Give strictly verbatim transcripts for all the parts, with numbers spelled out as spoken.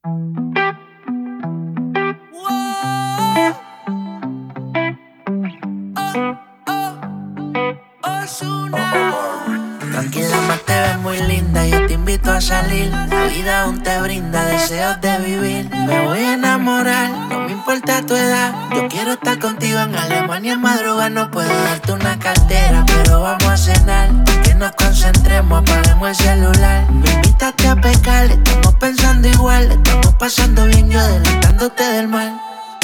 Tranquila, más te ves muy linda, yo te invito a salir. La vida aún te brinda deseos de vivir. Me voy a enamorar, no me importa tu edad. Yo quiero estar contigo en Alemania en madrugada. No puedo darte una cartera, pero vamos a cenar. Que nos concentremos, apaguemos el celular. Me invitaste a pecar, estamos pensando igual. Estamos pasando bien, yo adelantándote del mal.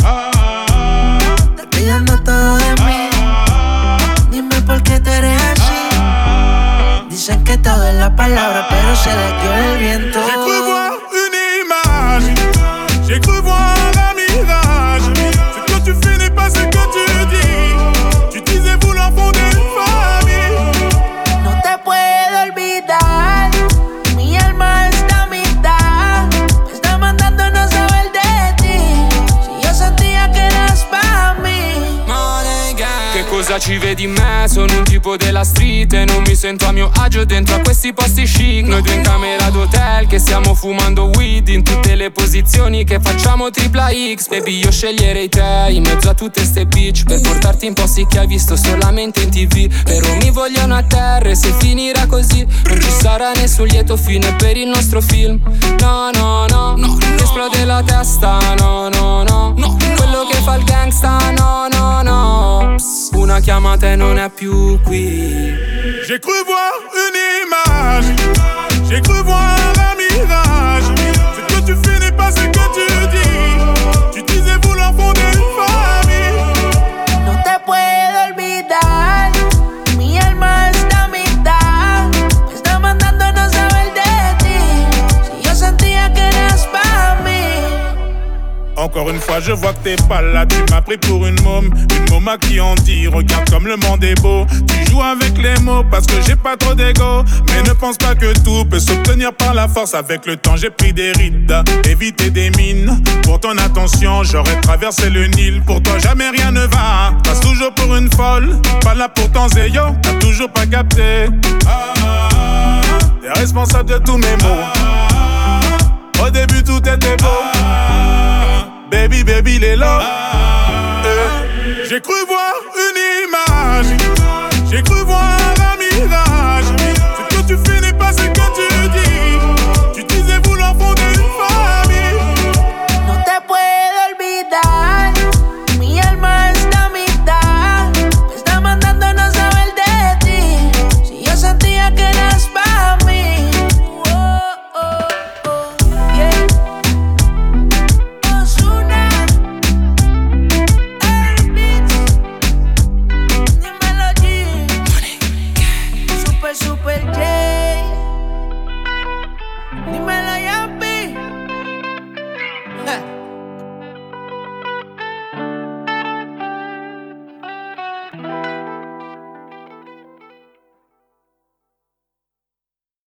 Te estoy dando todo de mí. Dime por qué tú eres así. Dicen que todo es la palabra, pero se les dio el viento. J'ai cru voir une image, j'ai cru voir un mirage. Ce que tu fais n'est pas ce que tu dis. Tu disais vouloir fonder une famille. No te puedo olvidar, mi alma está a mitad. Me está mandando no saber de ti. Si yo sentía che eras pa' mí. Che cosa ci vedi in me? Sono un tipo della street e non mi sento a mio agio dentro a questi posti chic. Noi due in camera d'hotel che stiamo fumando weed in tutte le posizioni che facciamo tripla X. Baby, io sceglierei te in mezzo a tutte ste bitch per portarti in posti che hai visto solamente in tv. Però mi vogliono a terra e se finirà così non ci sarà nessun lieto fine per il nostro film. No, no, no, no, no. Esplode la testa, no, no, no, no. Quello che fa il gangsta, no, no, no. Psst. Una chiamata e non è più qui. J'ai cru voir une image, j'ai cru voir un mirage. Ce que tu fais n'est pas ce que tu dis. Tu disais vouloir fonder une famille. No te puedo olvidar, mi alma está a mitad. Me está mandando no saber de ti. Si yo sentía que eras pa' mí. Encore une fois, je vois que t'es pas là. Tu m'as pris pour une môme, une môme à qui on dit regarde comme le monde est beau. Tu joues avec les mots parce que j'ai pas trop d'ego. Mais ne pense pas que tout peut s'obtenir par la force. Avec le temps, j'ai pris des rides, éviter des mines. Pour ton attention, j'aurais traversé le Nil. Pour toi, jamais rien ne va. Passe toujours pour une folle, pas là pour ton zéyo. T'as toujours pas capté. T'es responsable de tous mes maux. Au début, tout était beau. Baby, baby, les lots. Euh, j'ai cru voir